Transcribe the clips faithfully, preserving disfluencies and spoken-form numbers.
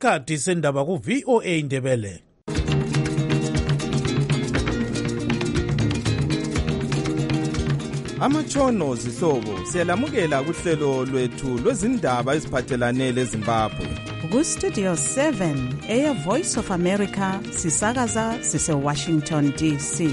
isikhathi sendaba ku-V O A Ndebele. Amatshono zihlobo siyalamukela kuhlelo lwethu lwezindaba eziphathelane leZimbabwe. Ku-Studio seven, Air Voice of America, sisakaza sise-Washington D C.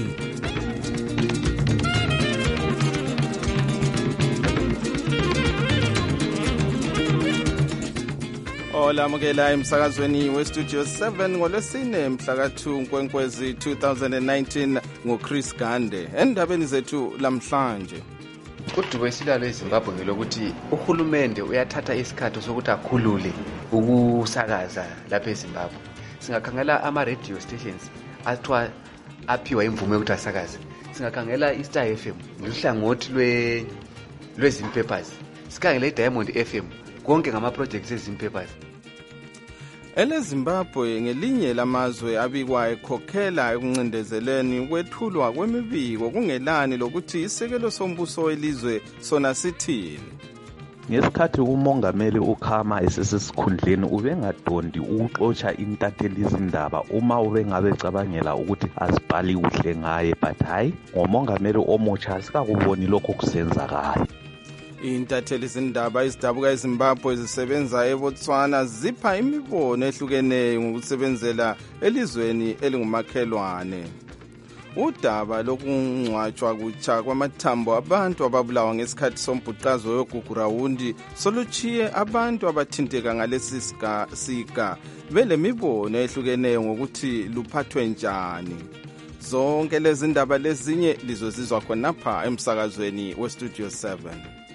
Olamukela emsakazweni we-Studio seven ngolwesine mhla ka two Nkwenkwezi two thousand nineteen ngoChris Gande. Endabeni zethu lamhlanje, uDube silalo eZimbabwe ngelokuthi uhulumende uyathatha isikhathi sokuthi akhulule ukusakaza lapha eZimbabwe. Singakhangela ama-radio stations athiwa aphiwa imvume yokuthi asakaze. Singakhangela iStar F M luhlangothi lwe lwezimpapers. Sikhangele iDiamond F M konke ngama-projects ezimpapers. EleZimbabwe ngelinye lamazwe abikwa ekhokhela ekuncindezeleni ukwethulwa kwemibiko kungelani lokuthi isekelo sombuso welizwe sona sithini. Ngesikhathi umongameli uKhama esesesikhundleni ubengadondi ukuxotsha intatheli izindaba uma ubengabe cabangela ukuthi azibhali kuhle ngaye, but hayi ngomongameli omutsha sikakuboni lokho kusenzakala. Intatheli izindaba ezidabuka eZimbabwe zisebenza eBotswana zipha imibono ehlukeneyo ngokusebenzela elizweni elingumakhelwane. Udaba lokungcwatshwa kutsha kwamathambo abantu ababulawa ngesikhathi sombhuqazo yogugurawundi soluchiye abantu abathinteka ngalesi siga belemibono ehlukeneyo ngokuthi luphathwe njani. Zonke lezi ndaba lezinye lizozizwa khonapha emsakazweni weStudio seven.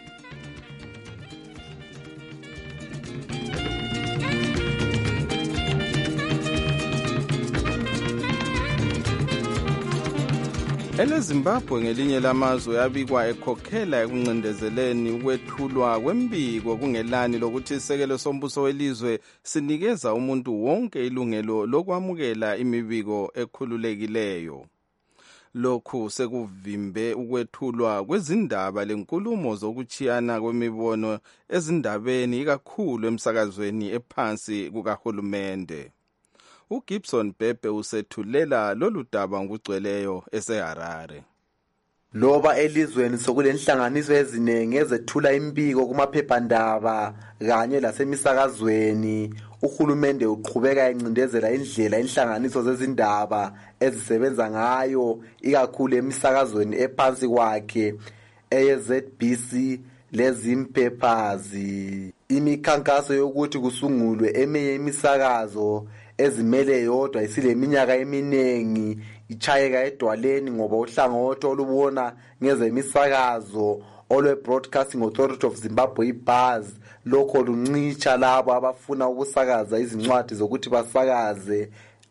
EleZimbabwe ngelinye lamazwe yabikwa ekhokhela ekuncindezeleni ukwethulwa kwembiko kungelani lokuthi isekelo sombuso welizwe sinikeza umuntu wonke ilungelo lokwamukela imibiko ekhululekileyo. Lokhu sekuvimbe ukwethulwa kwezindaba lenkulumo zokuchiyana kwemibono ezindabeni ikakhulu emsakazweni ephansi kukahulumende. uGibson Bhebhe usethulela lolu daba ngokugcweleyo eseHarare. Loba elizweni sokulenhlanganiso eziningi ezethula imbiko kumaphephandaba kanye lasemisakazweni, uhulumende uqhubeka encindezela indlela inhlanganiso zezindaba ezisebenza ngayo ikakhulu emisakazweni ephansi kwakhe eye-Z B C lezimpapers. Imikhankaso yokuthi kusungulwe eminye imisakazo ezimele yodwa isileminyaka eminingi ichayeka edwaleni ngoba uhlangothi olubona ngezemisakazo olwe Broadcasting Authority of Zimbabwe B A Z lokho luncicha labo abafuna ukusakaza izincwadi zokuthi basakaze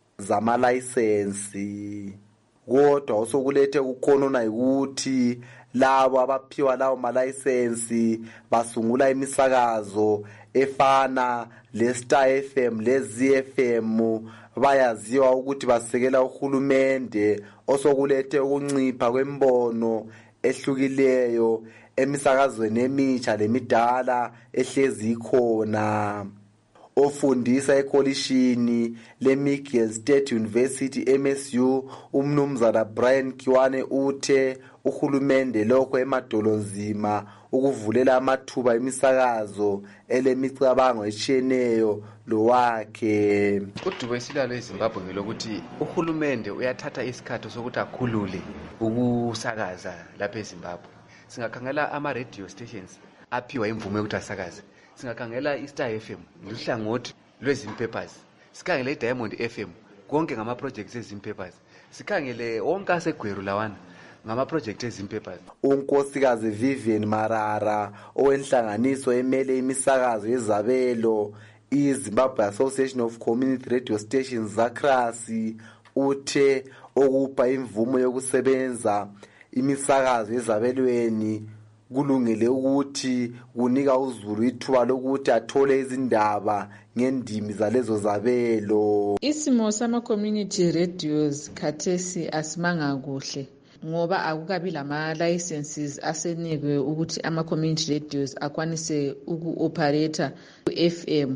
zamalayisensi. Kodwa osokulethe ukukhonona ukuthi labo abaphiwa lawo malayisensi basungula imisakazo efana leStar F M leZ F M bayaziwa ukuthi basekela uhulumende osokulethe ukuncipha kwembono ehlukileyo emisakazweni emitsha lemidala ehlezi ikhona. Ofundisa ekolishini leMichigan State University M S U umnumzana Brian Kiwane uthe uhulumende lokho emadolonzima ukuvulela amathuba emisakazo elemicabango etshiyeneyo lowakhe. uDube silalo eZimbabwe ngelokuthi uhulumende uyathatha isikhathi sokuthi akhulule ukusakaza lapha eZimbabwe. Singakhangela ama-radio stations aphiwa imvume yokuthi asakaze. Singakhangela iStar F M luhlangothi lwezimpapers. Sikhangele iDiamond F M konke ngama-projects ezimpapers. Sikhangele wonke asegweru lawana ngama-projects ezimpapers. Unkosikazi Vivian Marara owenhlanganiso emele imisakazo yezabelo iZimbabwe Association of Community Radio Stations zakrasi uthe okupha imvumo yokusebenza imisakazo yezabelweni kulungile ukuthi kunika uZulu ithuba lokuthi athole izindaba ngendimi zalezo zabelo. Isimo sama-community radios khathesi asimanga kuhle ngoba akukabi lama licenses asenikwe ukuthi ama-community radios akwanise uku-operator ku-F M.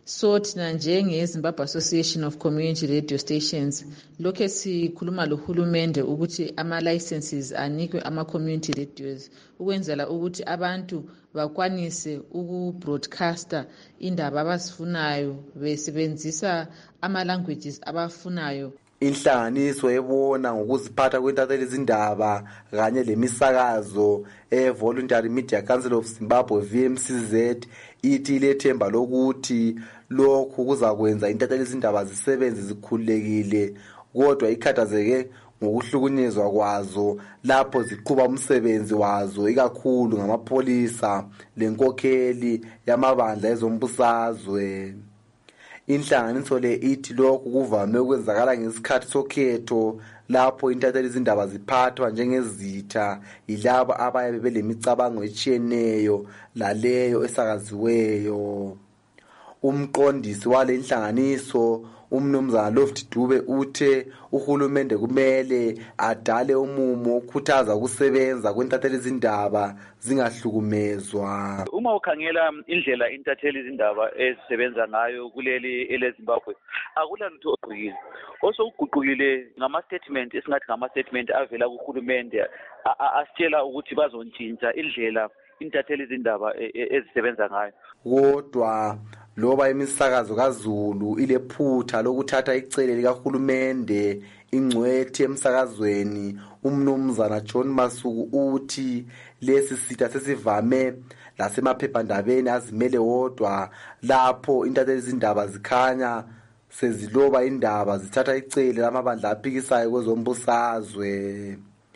So thina njenge-Zimbabwe Association of Community Radio Stations lokhe sikhuluma lohulumende ukuthi ama-licenses anikwe ama-community radios ukwenzela ukuthi abantu bakwanise ukubroadcaster indaba abazifunayo besebenzisa ama-languages abafunayo. Inhlanganiso ebona ngokuziphatha kwentatheli izindaba kanye lemisakazo e-Voluntary Media Council of Zimbabwe V M C Z ithi ilethemba lokuthi lokhu kuzakwenza intatheli izindaba zisebenze zikhululekile, kodwa ikhathazeke ngokuhlukunyezwa kwazo lapho ziqhuba umsebenzi wazo ikakhulu ngamapholisa lenkokheli yamabandla ezombusazwe. Inhlanganiso le ithi lokhu kuvame ukwenzakala ngesikhathi sokhetho lapho intatheli izindaba ziphathwa njengezitha yilabo abayabe belemicabango etshiyeneyo laleyo esakaziweyo. Umqondisi wale inhlanganiso umnumzana Loft Dube uthe uhulumende kumele adale umumo okhuthaza ukusebenza kwentatheli izindaba zingahlukumezwa. Uma ukhangela indlela intatheli izindaba ezisebenza ngayo kuleli eleZimbabwe akula lutho ogqukile. Oso uguqukile ngama statement esingathi ngama statement avela kuhulumende asitshela ukuthi bazontshintsha indlela intatheli izindaba ezisebenza ngayo. Kodwa loba imisakazo kaZulu ilephutha lokuthatha icele likahulumende, ingcwethi emsakazweni umnumzana John Masuku uthi lesi sitha sesivame lasemaphephandabeni azimele wodwa lapho intatheli izindaba zikhanya seziloba indaba zithatha icele lamabandla aphikisayo kwezombusazwe.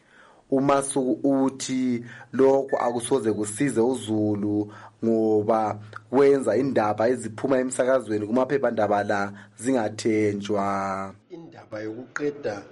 uMasuku uthi lokho akusoze kusize uZulu ngoba kwenza indaba eziphuma emsakazweni kumaphephandaba la zingathenjwa. Indaba yokuqeda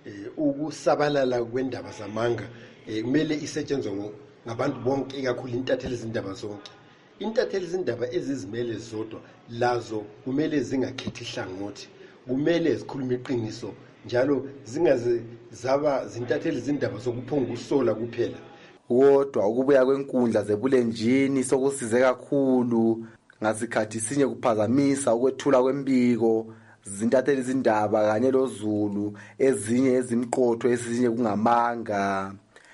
ukusabalala kwendaba zamanga kumele isetshenzwe ngabantu bonke ikakhulu intatheli izindaba zonke. Intatheli izindaba ezizimele zodwa lazo kumele zingakhethi ihlangothi, kumele zikhulume iqiniso njalo zingaze zaba zintatheli izindaba zokuphonga usola kuphela. Kodwa ukubuya kwenkundla zebulenjini sokusize kakhulu ngasikhathi sinye kuphazamisa ukwethula kwembiko zintatheli izindaba kanye loZulu ezinye ezimqotho ezinye kungamanga.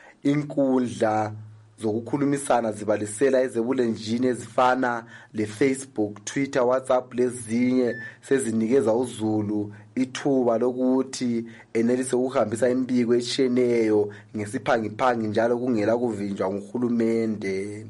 Inkundla zokukhulumisana zibalisela ezebulenjini ezifana le-Facebook, Twitter, WhatsApp lezinye sezinikeza uZulu ithuba lokuthi enelise ukuhambisa imbiko etshiyeneyo ngesiphangiphangi njalo kungela kuvinjwa nguhulumende.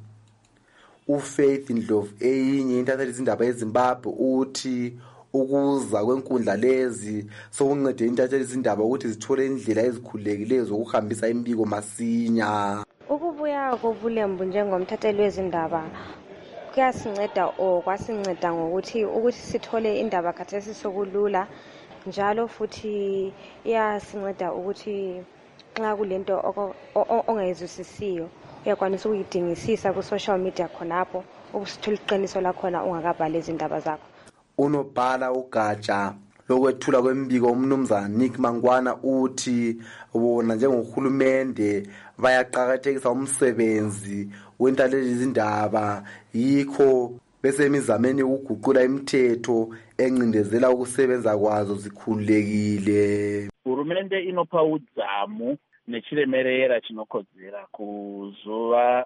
uFaith Ndlovu eyinye intatheli izindaba eZimbabwe uthi ukuza kwenkundla lezi sokuncede intatheli izindaba ukuthi zithole indlela ezikhululekileyo zokuhambisa imbiko masinya. Ukubuya kobulembu njengomthatheli wezindaba kuyasinceda o kwasinceda ngokuthi ukuthi sithole indaba khathesi sokulula njalo futhi iyasinceda ukuthi nxa kulento ongayizwisisiyo uyakwanisa ukuyidingisisa ku social media khonapho ukusithola iqiniso lakhona ungakabhali izindaba zakho. Unobhala ugatsha lokwethula kwembiko umnumzana Nick Mangwana uthi bona njengohulumende bayaqhakathekisa umsebenzi wentatheli izindaba yikho besemizameni ukuguqula imithetho encindezela ukusebenza kwazo zikhululekile. Hurumende inopa udzamu nechiremerera chinokodzera kuzuva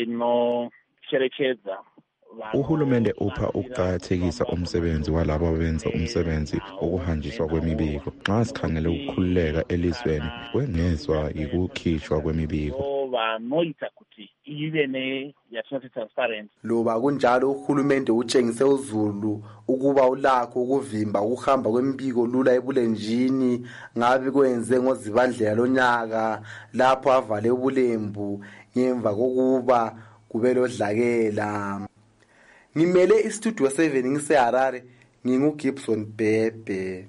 rinocherechedza. Uhulumende upha ukuqakathekisa umsebenzi walabo abenza umsebenzi wokuhanjiswa kwemibiko. Nxa sikhangele ukukhululeka elizweni kwengezwa yikukhishwa kwemibiko. Vanoita kuti ive ne yatinoti transparent. Loba kunjalo uhulumende utshengise uZulu ukuba ulakho ukuvimba ukuhamba kwemibiko lula ebulenjini ngabe kwenze ngozibandlela lonyaka lapho avale ubulembu ngemva kokuba kubelo dlakela. Ngimele istudio seven ngiseHarare nginguGibson Bhebhe.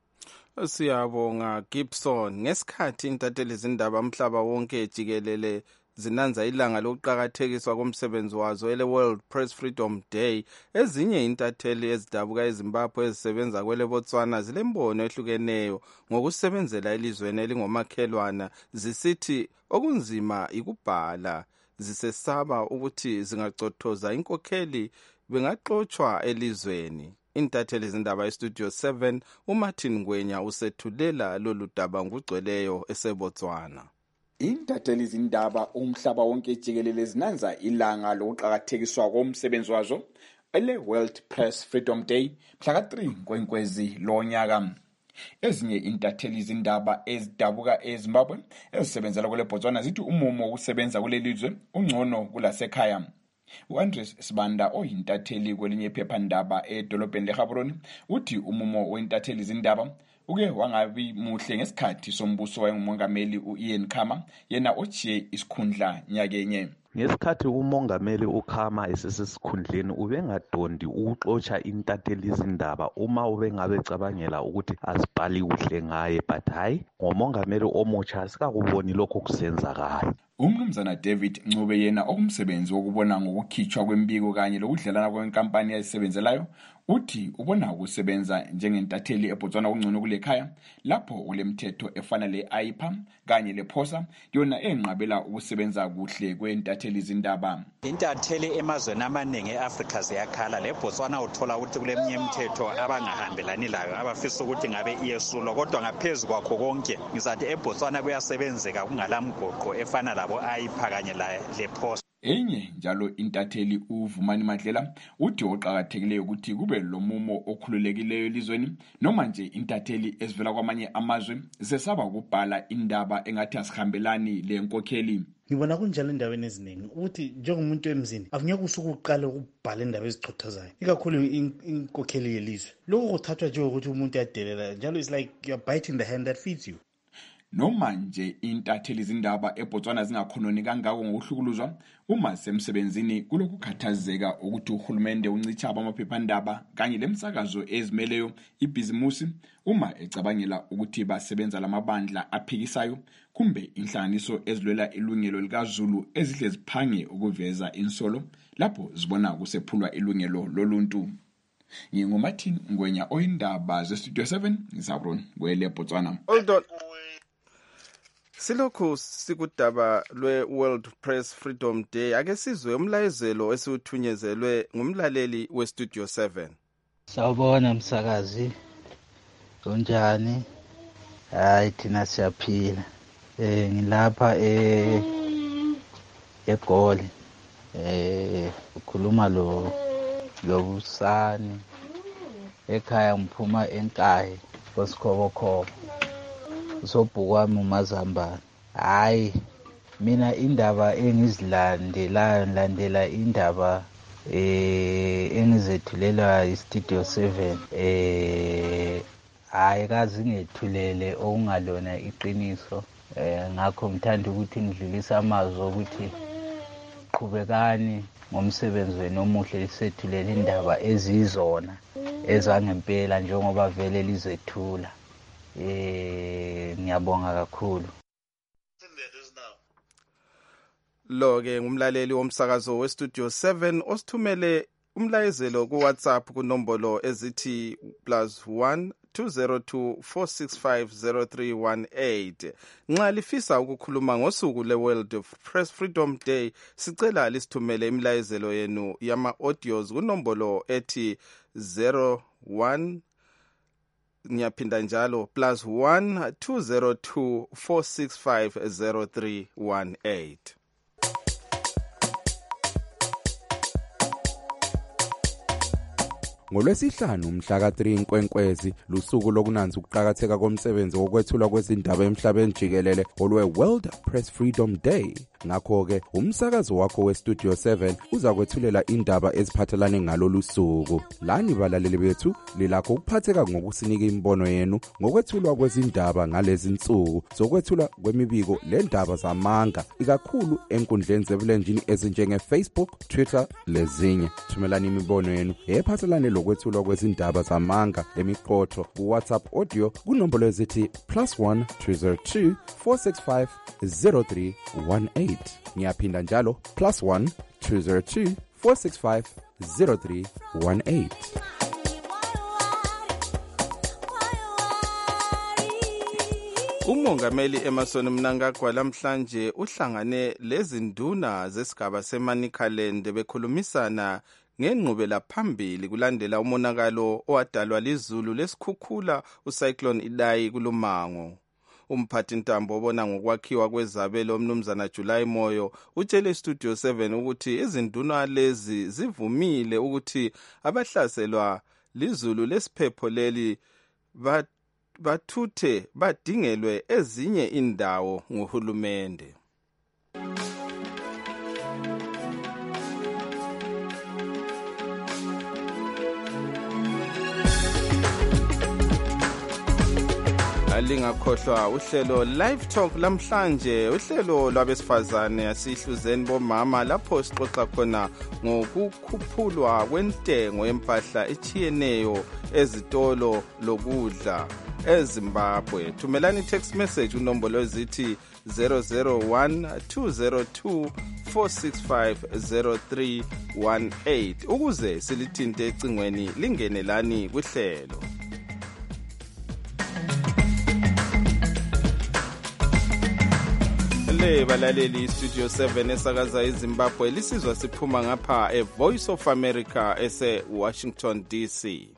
Siyabonga Gibson. Ngesikhathi intatheli izindaba umhlaba wonke jikelele zinanza ilanga lokuqhakathekiswa komsebenzi wazo ele World Press Freedom Day, ezinye intatheli ezidabuka eZimbabwe ezisebenza kwele Botswana zilembono ehlukeneyo ngokusebenzela elizweni elingomakhelwana, zisithi okunzima ikubhala, zisesaba ukuthi zingacothoza inkokheli bengaxotshwa elizweni. intatheli izindaba estudio seven uMartin Ngwenya usethulela lolu daba ngugcweleyo eseBotswana. Intatheli izindaba umhlaba wonke jikelele zinanza ilanga lokuqhakathekiswa komsebenzi wazo ele World Press Freedom Day mhla ka three Nkwenkwezi lonyaka. Ezinye intatheli izindaba ezidabuka eZimbabwe ezisebenzela kule Botswana zithi umumo wokusebenza kuleli lizwe ungcono kulasekhaya. U-Andres Sibanda oyintatheli kwelinye iphephandaba edolobheni leGaborone uthi umumo wentatheli izindaba uke wangabi muhle ngesikhathi sombuso wayengumongameli uIan Khama yena ochiye isikhundla nyakenye. Ngesikhathi umongameli uKhama esesesikhundleni ubengadondi ukuxotsha intatheli izindaba uma ubengabe cabangela ukuthi asibhali kuhle ngaye, but hayi ngomongameli omutsha sikakuboni lokho kusenzakala. Umnumzana David Ncube yena okumsebenzi wokubona ngokukhitshwa kwembiko kanye lokudlelana kwenkampani eyisebenzelayo uthi ubona ukusebenza njengentatheli eBotswana kungcono kulekhaya lapho kulemthetho efana le-I P A kanye lePhosa yona enqabela ukusebenza kuhle kwentatheli izindaba. Intatheli emazweni amaningi eAfrica ziyakhala leBotswana uthola ukuthi kuleminye imithetho abangahambelani layo abafisa ukuthi ngabe iyesulwa kodwa ngaphezulu kwakho konke ngizathi eBotswana kuyasebenzeka kungalamgoqo efana labo I P A kanye lePhosa. Enye njalo intatheli uVumani Madlela uthi oqhakathekileyo ukuthi kube lomumo okhululekileyo elizweni noma nje intatheli ezivela kwamanye amazwe zesaba ukubhala indaba engathi asihambelani lenkokheli. Ngibona kunjalo endaweni eziningi ukuthi njengomuntu emzini akunyeke usukuqala ukubhala indaba ezichothozayo ikakhulu inkokheli yelizwe. Lokho kuthathwa nje ukuthi umuntu yadelela njalo is like you're biting the hand that feeds you. Noma nje intatheli izindaba eBotswana zingakhononi kangako ngokuhlukuluzwa uma semsebenzini kulokukhathazeka ukuthi uhulumende uncitha amaphephandaba kanye lemsakazo ezimeleyo ibhizimusi uma ecabangela ukuthi basebenza lamabandla aphikisayo kumbe inhlanganiso ezilwela ilungelo likaZulu ezidle ziphange ukuveza insolo lapho zibona kusephulwa ilungelo loluntu. NginguMartin Ngwenya oyindaba zestudio seven ngisabroni kwele Botswana. Hold on. Silokhu sikudaba lwe-World Press Freedom Day ake sizwe umlayezelo esiwuthunyezelwe ngumlaleli westudio seven. Sawubona msakazi. Unjani? Hayi thina siyaphila. Eh ngilapha eh eGoli. Eh ukhuluma lo lobusani. Ekhaya ngiphuma eNkayi koSkhobokhobo. Usobhukwami uMazambane. Hayi mina indaba engizilandelayo ngilandela indaba eh engizethulela istudio seven eh hayi kazi ngethulele okungalona iqiniso eh ngakho ngithanda ukuthi ngidlulise amazwi ukuthi qhubekani ngomsebenzi wenu omuhle lisethulela indaba ezizona ezangempela njengoba vele lizethula. Eh ngiyabonga kakhulu. Lo ke ngumlaleli womsakazo westudio seven osithumele umlayezelo ku WhatsApp kunombolo ezithi plus one two zero two four six five zero three one eight. Nxa lifisa ukukhuluma ngosuku le World Press Freedom Day sicela lisithumele imlayezelo yenu yama audios kunombolo ethi zero one ngiyaphinda njalo plus one two zero two four six five zero three one eight. Ngolwesihlanu mhla ka three Nkwenkwezi lusuku lokunanza ukuqhakatheka komsebenzi wokwethulwa kwezindaba emhlabeni jikelele olwe World Press Freedom Day. Ngakho ke umsakazo wakho westudio seven uza kwethulela indaba eziphathelane ngalolu suku. Lani balaleli bethu lilakho ukuphatheka ngokusinika imbono yenu ngokwethulwa kwezindaba ngalezi insuku zokwethula kwemibiko lendaba zamanga ikakhulu enkundleni zebulenjini ezinjenge Facebook, Twitter lezinye. Thumelani imibono yenu ephathelane lokwethulwa kwezindaba zamanga emiqotho ku WhatsApp audio kunombolo ezithi plus one two zero two four six five zero three one eight. Ngiyaphinda njalo plus one two zero two four six five zero three one eight. Umongameli Emmerson Mnangagwa lamhlanje uhlangane lezinduna zesigaba seManicaland bekhulumisana ngenqubela phambili kulandela umonakalo owadalwa lizulu lesikhukhula ucyclone Idai kulumango. Umphathintambo obona ngokwakhiwa kwezabelo umnumzana July Moyo utshele Studio seven ukuthi izinduna lezi zivumile ukuthi abahlaselwa lizulu lesiphepho leli bathuthe badingelwe ezinye indawo nguhulumende. Lingakhohlwa uhlelo Live Talk lamhlanje, uhlelo lwabesifazane asihluzeni bomama lapho sixoxa khona ngokukhuphulwa kwentengo yempahla echiyeneyo ezitolo lokudla eZimbabwe. Thumelani text message unombolo ezithi zero zero one two zero two four six five zero three one eight ukuze silithinte ecingweni lingenelani kuhlelo. Le balaleli Studio seven esakaza eZimbabwe lisizwa siphuma ngapha e Voice of America ese Washington D C.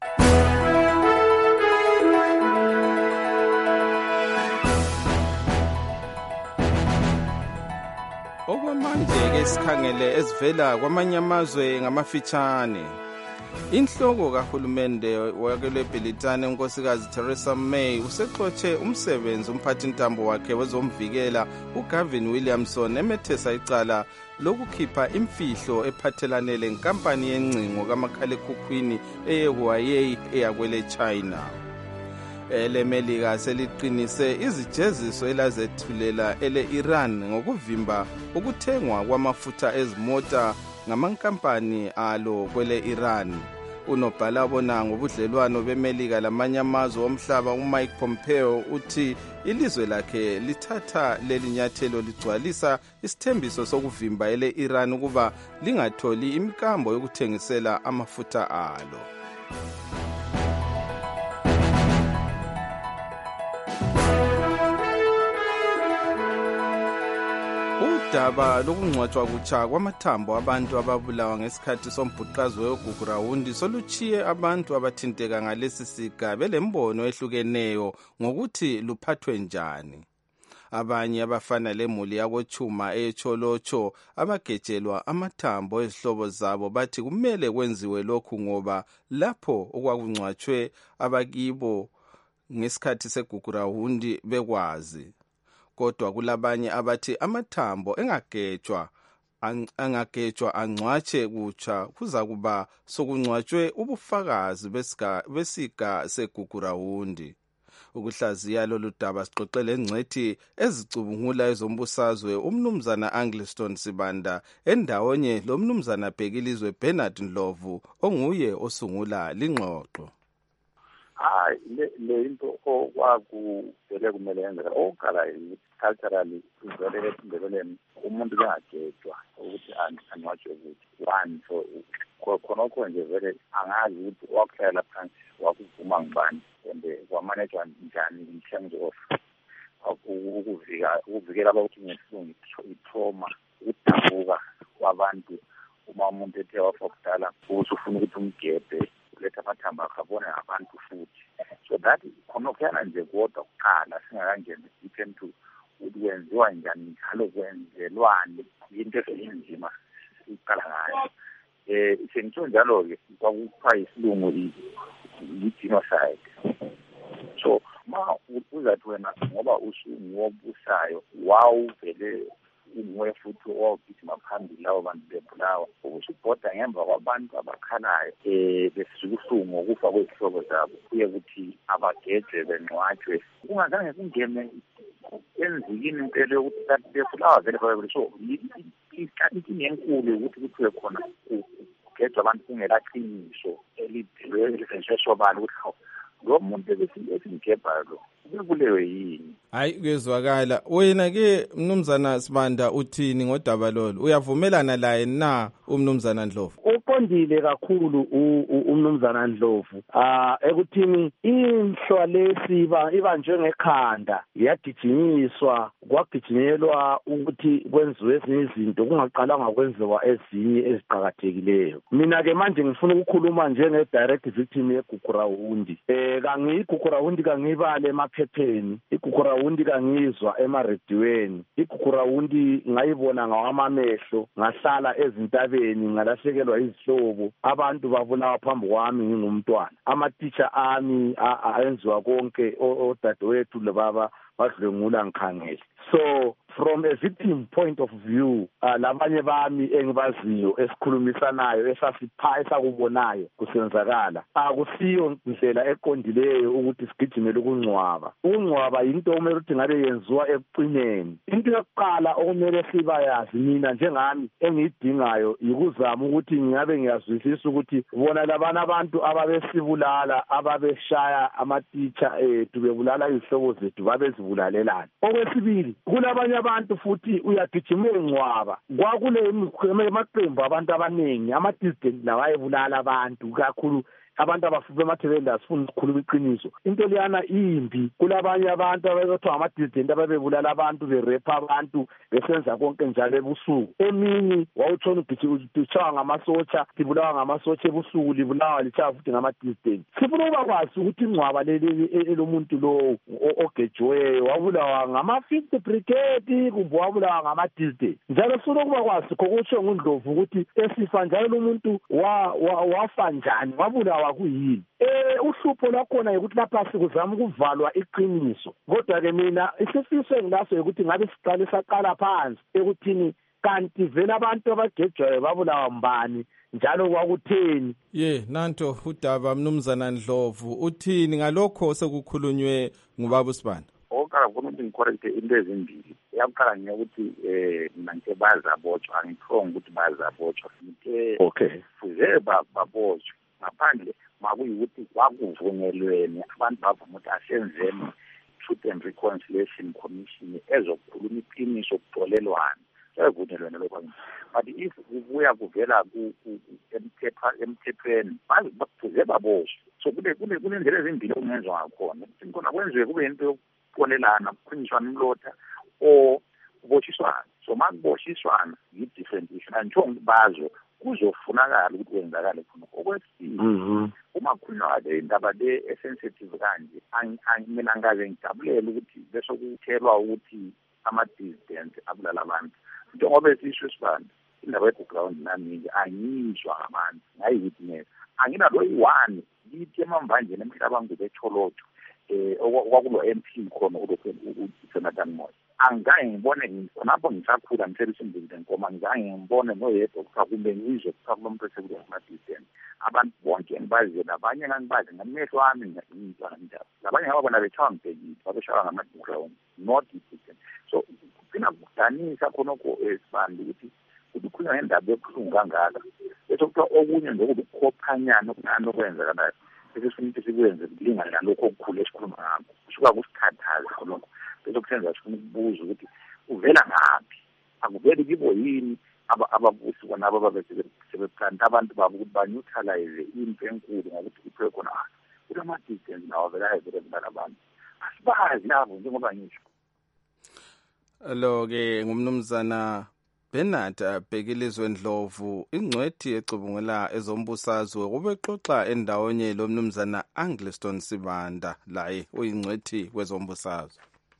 Okwamanje ke sikhangele ezivela kwamanye amazwe ngamafitshane. Inhloko kahulumende wakele Britane unkosikazi Theresa May usexotshe umsebenzi umphathintambo wakhe wezomvikela uGavin Williamson emethesa icala lokukhipha imfihlo ephathelane lenkampani yencingo kamakhalekhukhwini eyeHuawei eyakwele China. Elemelika seliqinise izijeziso elazethulela ele Iran ngokuvimba ukuthengwa kwamafutha ezimota ngamankampani alo kwele Iran. Unobhala obona ngobudlelwano beMelika lamanye amazwe omhlaba uMike Pompeo uthi ilizwe lakhe lithatha leli nyathelo ligcwalisa isithembiso sokuvimba ele Iran ukuba lingatholi imikambo yokuthengisela amafutha alo. Udaba lokungcwatshwa kutsha kwamathambo abantu ababulawa ngesikhathi sombhuqazo weGugurawundi soluchiye abantu abathinteka ngalesi siga belembono ehlukeneyo ngokuthi luphathwe njani. Abanye abafana lemuli yakoChuma eCholocho abagejelwa amathambo ezihlobo zabo bathi kumele kwenziwe lokhu ngoba lapho okwakungcwatshwe abakibo ngesikhathi segugurawundi bekwazi. Kodwa kulabanye abathi amathambo engagejwa angagejwa angcwatshe kutsha kuza kuba sokungcwatshwe ubufakazi besika besika segugurawundi. Ukuhlaziya lolu daba sixoxele engcethi ezicubungula ezombusazwe umnumzana Angliston Sibanda endawonye lo mnumzana Bhekilizwe Bernard Ndlovu onguye osungula lingxoxo. Hayi le into okwakuvele kumele yenzeka okala culturally kuvele esindebeleni umuntu bengagejwa ukuthi angcwatshwe ukuthi one so khonokho nje vele angazi ukuthi wakuhlela phansi wakuvuma ngibani and kwamanejwa njani in terms of ukuvika ukuvikela ukuthi ngesilungu itrauma ukudabuka kwabantu uma umuntu ethe wafa kudala usufuna ukuthi umgebe letha amathambo akhabona abantu futhi so that khonokho nje kodwa kuqala singakangeni deep into ukwenziwa njani njalo kwenzelwane into enzima iqala ngayo eh isengitho njalo ke kwakupha isilungu i-genocide. So ma uzathi wena ngoba usungobusayo wawuvele umwe futhi owagijima phambili lawo bantu bebulawa ukusubhoda ngemva kwabantu abakhalayo eh besisukuhlungu ukufa kwezihlobo zabo kuye ukuthi abagejwe bengcwatshwe kungazange kungene enzikini impela yokuthi kanti bebulawa vele babe so inkinga enkulu ukuthi kuthiwe khona kugejwa abantu kungelaqiniso elidilwe elisensheshobala ukuthi lo muntu esimgebhayo lo ubekulewe yini. Hayi kuyezwakala. Wena ke mnumzana Sibanda uthini ngodaba lolu? Uyavumelana laye na umnumzana Ndlovu? Uqondile kakhulu umnumzana Ndlovu. Ah ekuthini inhlwa lesiba iba njengekhanda yagijinyiswa kwagijinyelwa ukuthi kwenziwe ezinye izinto kungaqalanga kwenziwa ezinye eziqhakathekileyo. Mina ke manje ngifuna ukukhuluma njenge direct victim yeGugurawundi. Eh kangiyigugurawundi kangibale emaphepheni. Igugurawundi kangizwa emarediweni. Igugurawundi ngayibona ngawamamehlo, ngahlala ezintabeni ngalahlekelwa izihlobo. Abantu babulawa phambi kwami ngingumntwana. Ama-teacher ami ayenziwa konke odadewethu lebaba badlwengula ngikhangele. So from a victim point of view, uh, labanye bami engibaziyo esikhulumisanayo esasipha esakubonayo kusenzakala akusiyo indlela eqondileyo ukuthi sigijimele ukungcwaba. Ukungcwaba into okumele ukuthi ngabe yenziwa ekucineni. Into yokuqala okumele sibayazi mina njengami engiyidingayo yikuzama ukuthi ngiyabe ngiyazwisisa ukuthi bona labana abantu ababesibulala ababeshaya ama-teacher ethu bebulala izihlobo zethu babezibulalelana. Okwesibili kulabanye abantu futhi uyagijima engcwaba kwakule emaqembu abantu abaningi ama-dissident lawa ayebulala abantu kakhulu abantu abafuthi bemathebeni asifuna ukukhuluma iqiniso. Into liyana imbi kulabanye abantu ababethwa ama-dissident ababebulala abantu berepa abantu besenza konke njalo ebusuku. Emini wawutshona udichawa ngamasotsha libulawa ngamasotsha ebusuku libulawa lichawa futhi ngama-dissident. Sifuna ukuba kwazi ukuthi ingcwaba leli elomuntu lo ogejiweyo wabulawa ngama-fifth brigade kumbe wabulawa ngama-dissident. Njalo sifuna ukuba kwazi kokutsho nguNdlovu ukuthi esifa njalo lo muntu wafa njani wabulawa kuyini. Eh uhlupho lakhona ukuthi lapha sikuzama ukuvalwa iqiniso. Kodwa ke mina isifiso engilaso ukuthi ngabe siqale saqala phansi ekuthini kanti vele abantu abagejwayo babulawa mbani njalo kwakutheni. Ye nanto udaba mnumzana Ndlovu uthini ngalokho sekukhulunywe ngubaba uSibanda? Okala khona ukuthi ngicorrecte into ezimbili. Yakuqala ngiyokuthi eh mina ngike bazabotshwa angikhonga ukuthi bazabotshwa ngike okay fuze babotshwa ngaphandle makuyikuthi kwakuvunyelweni abantu bavuma ukuthi asenzeni Truth and Reconciliation Commission ezokukhuluma iqiniso okuxolelwana evunyelweni lokho. But if kubuya kuvela emthepha emthethweni bakufuze baboshwe. So kule kule kunendlela ezimbili okungenzwa ngakhona ukuthi khona kwenziwe kube into yokuxolelana kukhulunyiswana umlotha o kuboshiswana. So makuboshiswana yi different issue angisho ukuthi bazo kuzofunakala ukuthi kwenzakale khona. Okwesibili uma kukhulunywa le ndaba le esensitive kanje mina ngaze ngijabulele ukuthi bese kuthelwa ukuthi ama-dissident abulala abantu njengoba esisho Sibanda indaba yeGugurawundi nami angiyizwa ngabantu ngayi-witness anginalo yi-one lithi emamvanjeni emhlaba ngubetholotho eh okwakulo M P khona kulokho uJonathan Moyo. Angizange ngibone ngapho ngisakhula ngithelisa imbili ngoma ngizange ngibone noyedwa ukuthi kumbe ngizwe ukuthi kulo mpresident wama-dissident abantu bonke engibaziyo nabanye ngangibazi ngamehlo ami ngiyizwa kanjalo. Labanye ngababona bethawa ngibhekile babeshawa ngama-Gugurawundi not dissident. So kugcina kudanisa khonokho Sibanda ukuthi ukuthi kukhulunywa ngendaba yokuhlungu kangaka bese kuthiwa okunye nje ukukhophanyana okunani okwenzakalayo bese sifuna ukuthi sikwenze kulingana nalokho okukhulu esikhuluma ngakho kusuka kusikhathaza khonokho bese kusenza sifuna ukubuza ukuthi uvela ngaphi akuveli kibo yini ababusi bona ababesebeplanta abantu babo ukuthi baneutralize impi enkulu ngokuthi kuthiwe khona kulama-dissident nawo vele ayevele abantu asibazi nabo njengoba ngisho. Lo-ke ngumnumzana Bernard Bhekilizwe Ndlovu ingcwethi ecubungula ezombusazwe ubexoxa endawonye lo mnumzana Angliston Sibanda laye uyingcwethi wezombusazwe.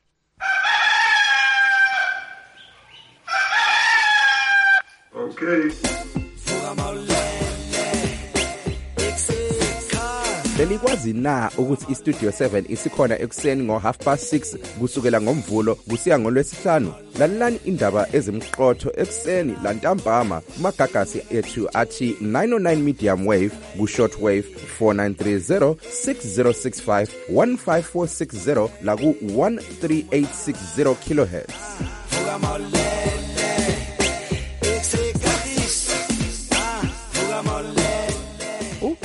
Okay. Belikwazi na ukuthi iStudio seven isikhona ekuseni ngo half past six kusukela ngomvulo kusiya ngolwesihlanu. Lalelani indaba ezimqotho ekuseni lantambama kumagagasi ethu athi nine oh nine medium wave ku short wave four nine three zero six zero six five one five four six zero la ku one three eight six zero kilohertz.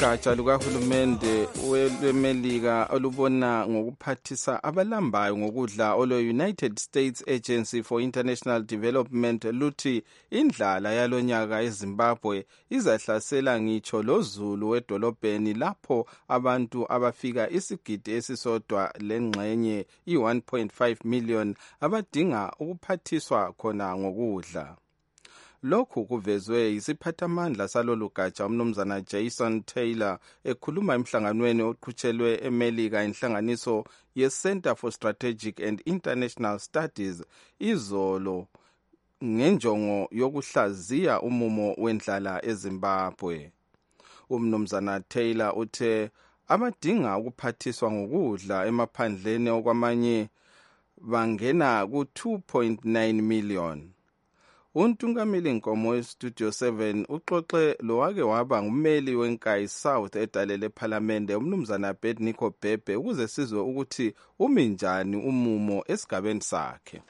ugatsha lukahulumende wemelika olubona ngokuphathisa abalambayo ngokudla olwe-United States Agency for International Development luthi indlala yalonyaka eZimbabwe izahlasela ngitsho lozulu wedolobheni lapho abantu abafika isigidi esisodwa lengxenye i one point five million abadinga ukuphathiswa khona ngokudla. Lokhu kuvezwe isiphathamandla salolu gatsha umnumzana Jason Taylor ekhuluma emhlanganweni oqhutshelwe eMelika inhlanganiso ye-Center for Strategic and International Studies izolo ngenjongo yokuhlaziya umumo wendlala eZimbabwe. Umnumzana Taylor uthe abadinga ukuphathiswa ngokudla emaphandleni okwamanye bangena ku two point nine million. Untungameli Nkomo weStudio seven uxoxe lo wake waba ngumeli wenkayi South edalele ePhalamende umnumzana Abednego Bhebhe ukuze sizwe ukuthi umi njani umumo esigabeni sakhe.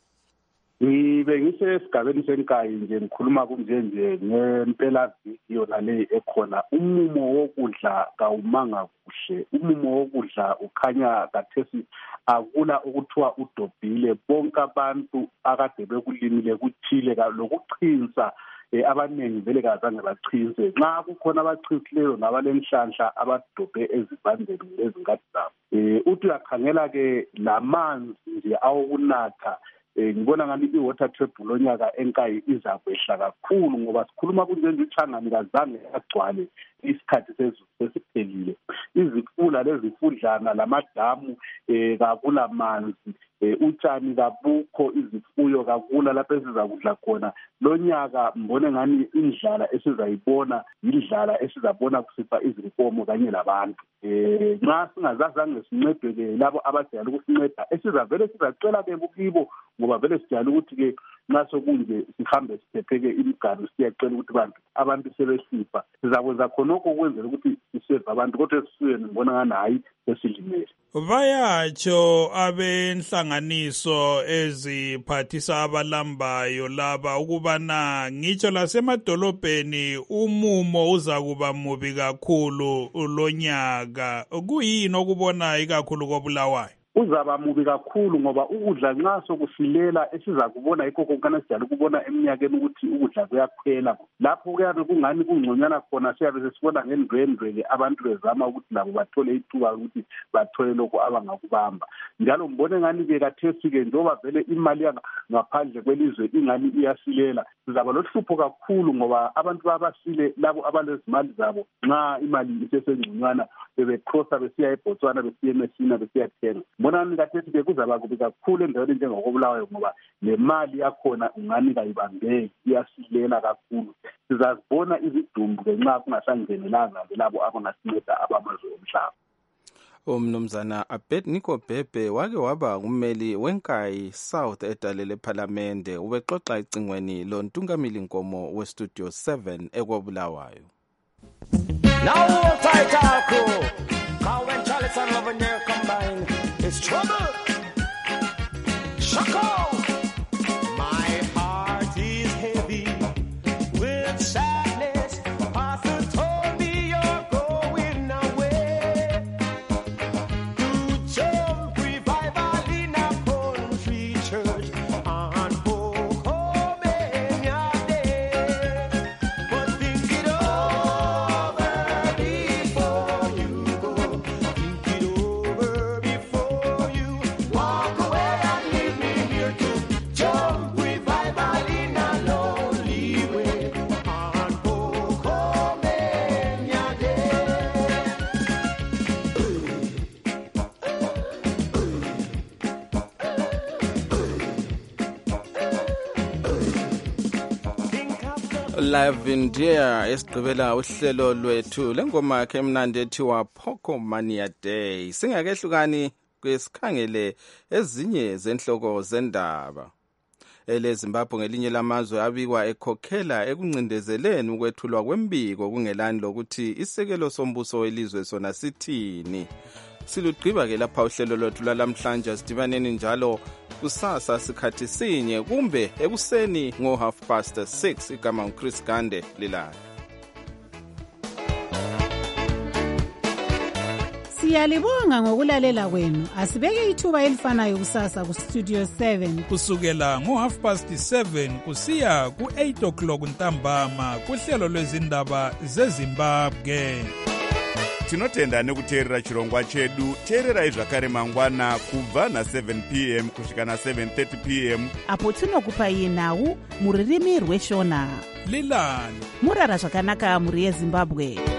Ngibe ngisesigabeni senkayi nje ngikhuluma kunje nje ngempela video nale ekhona umumo wokudla kawumanga kuhle. Umumo wokudla ukhanya kathesi akula ukuthiwa udobhile bonke abantu akade bekulimile kuthile lokuchinsa abaningi vele kazange bachinse nxa kukhona abachisileyo nabalenhlanhla abadobhe ezibandeni ezinkathi zabo. Uthi uyakhangela ke lamanzi nje awokunatha ngibona ngani i-water table lonyaka enkayi izakwehla kakhulu ngoba sikhuluma kunje nje uChangani kazange agcwale isikhathi sesiphelile. Izifula lezifudlana lamadamu kakula manzi, utshani kabukho, izifuyo kakula lapho esizakudla khona. Lonyaka mbone ngani indlala esizayibona indlala esizabona kusifa izinkomo kanye labantu. Nxa singazange sincedwe labo abajayele ukusinceda esizavele sizacela ke kukibo ngoba vele sijayele ukuthi ke nxa sokunje sihambe siphepheke imiganu siyacela ukuthi bantu abantu sebesifa sizakwenza khonokho ukwenzela ukuthi siseve abantu kodwa esisuyeni ngibona ngani hayi sesilimele. Bayatsho abenhlanganiso eziphathisa abalambayo laba ukubana ngitsho lasemadolobheni umumo uzakuba mubi kakhulu lonyaka. Kuyini okubona ikakhulu koBulawayo? Uzaba mubi kakhulu ngoba ukudla nxa sokusilela esiza kubona yikho konkana sijala ukubona eminyakeni ukuthi ukudla kuyaphela. Lapho kuyabe kungani kungconyana khona siyabe sesibona ngendwendwe abantu bezama ukuthi labo bathole ithuba ukuthi bathole lokho abangakubamba. Njalo mbone ngani ke kathesi ke njoba vele imali ngaphandle kwelizwe ingani iyasilela. Sizaba lohlupho kakhulu ngoba abantu babasile labo abalezimali zabo nxa imali isesengconyana bebecrossa besiya eBotswana besiya eMessina besiya thenga. Mbona nikathethi ke kuzaba kubi kakhulu endaweni njengokoBulawayo ngoba le mali yakhona ungani kayibambeki iyasilela kakhulu. Sizazibona izidumbu ke nxa kungasangenelanga labo abangasinceda abamazwe omhlaba. Umnumzana Abednego Bhebhe wake waba ngummeli wenkayi South edalele ePhalamende ubexoxa icingweni lo Ntungameli Nkomo weStudio seven ekwaBulawayo. Now hold tight our crew, cause when Chalice and Love and Air combine, it's trouble. Shock out. My heart is heavy with sadness. Pastor told me you're going away to jump revival in a country church on Pocomania Day. But think it over before you go. Think it over before you walk away and leave me here to jump revival in a lonely way on Pocomania Day. Lavindia esigqibela uhlelo lwethu lengoma yakhe emnandi ethiwa Pocomania Day. Singakehlukani kwesikhangele ezinye zenhloko zendaba. Ele Zimbabwe ngelinye lamazwe abikwa ekhokhela ekuncindezeleni ukwethulwa kwembiko kungelani lokuthi isekelo sombuso welizwe sona sithini. Silugqiba ke lapha uhlelo lwethu lalamhlanje sidibaneni njalo kusasa sikhathi sinye kumbe ekuseni ngo half past six igama uChris Gande lilayo. Siyalibonga ngokulalela kwenu. Asibeke ithuba elifanayo kusasa ku Studio seven kusukela ngo half past seven kusiya ku eight o'clock ntambama kuhlelo lwezindaba zeZimbabwe. Tinotenda nekuteerera chirongwa chedu. Teererai zvakare mangwana kubva na seven p m kusvika na seven thirty p m apo tinokupai nhau muririmi rweshona. Lilani murara zvakanaka muri yeZimbabwe.